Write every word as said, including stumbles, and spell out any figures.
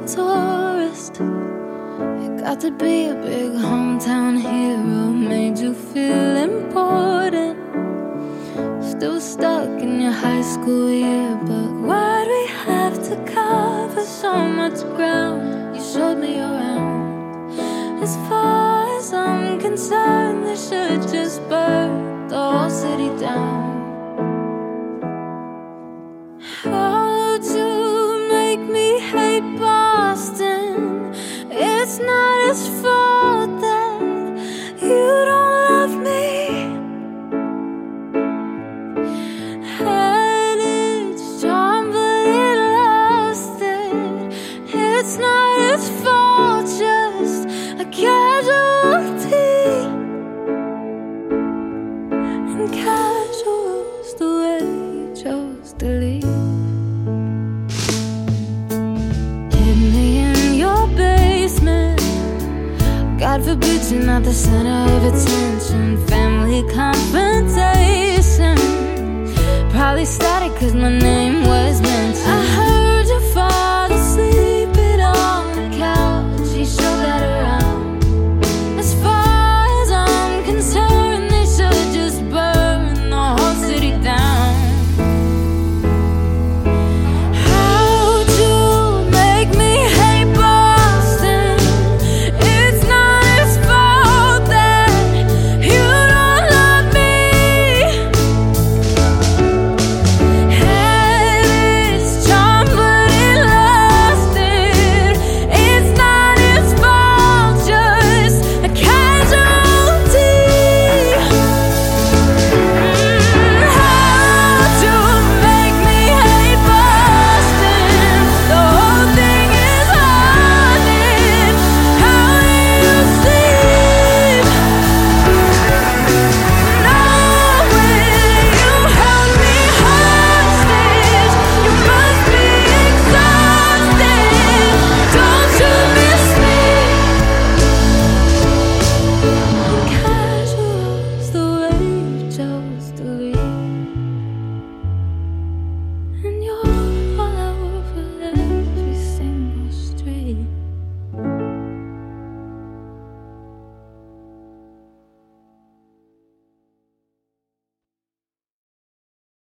tourist. You got to be a big hometown hero, made you feel important. Still stuck in your high school yearbook. Why'd we have to cover so much ground? You showed me around. As far as I'm concerned, they should just burn the whole city down. How'd you make me hate Boston? It's not his fault that you don't love me. Had its charm, but it lost it. It's not his fault, just a casualty. And casual's the way you chose to leave. God forbid you're not the center of attention. Family confrontation, probably started cause my name was mentioned.